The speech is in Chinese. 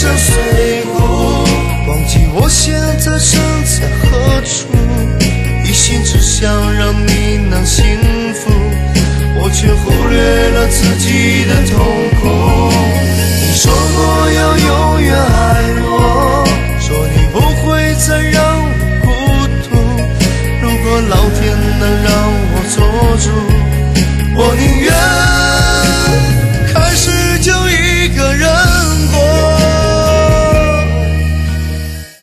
成碎骨，忘记我现在身在何处，一心只想让你能幸福，我却忽略了自己的痛苦。你说过要